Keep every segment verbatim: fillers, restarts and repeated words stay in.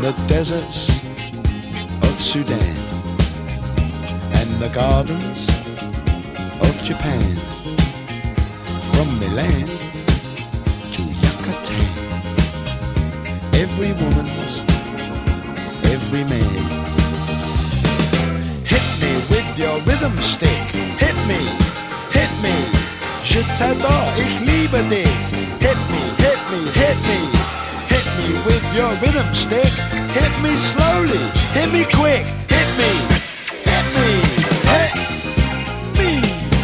the deserts of Sudan and the gardens of Japan, from Milan to Yucatan, every woman's every man. Hit me with your rhythm stick, hit me, hit me, je t'adore, ich liebe dich. Hit me, hit me, hit me, hit me with your rhythm stick. Hit me slowly, hit me quick, hit me, hit me, hit me.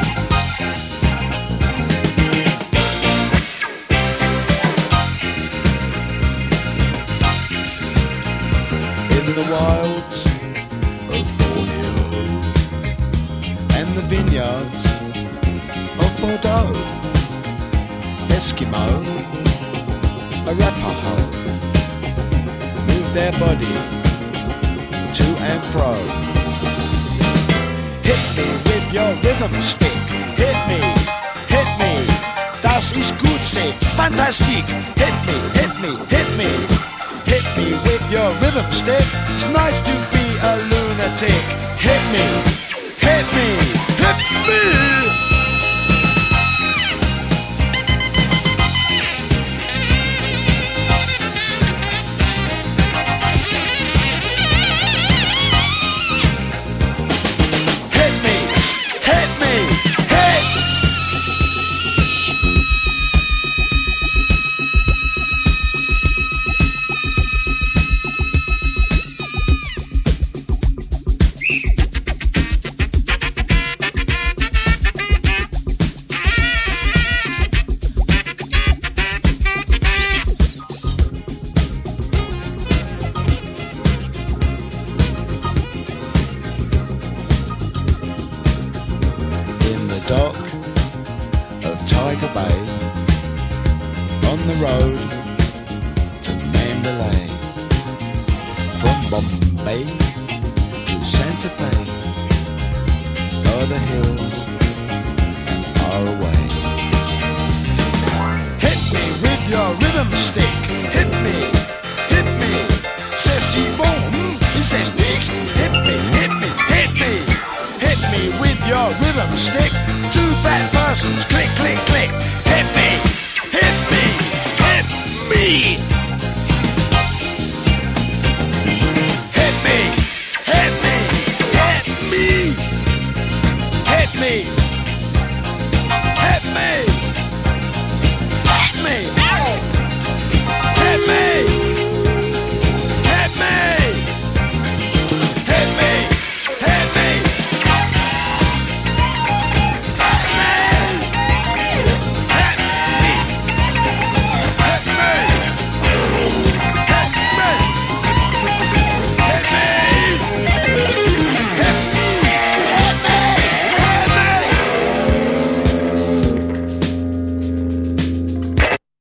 In the wilds of Borneo and the vineyards of Bordeaux, Eskimo, Arapaho, move their body to and fro. Hit me with your rhythm stick, hit me, hit me, das ist gut, say, fantastic. Hit me, hit me, hit me, hit me with your rhythm stick. It's nice to be a lunatic. Hit me, hit me, hit me. Dock of Tiger Bay, on the road to Mandalay, from Bombay to Santa Fe, o'er the hills and far away. Hit me with your rhythm stick, hit me.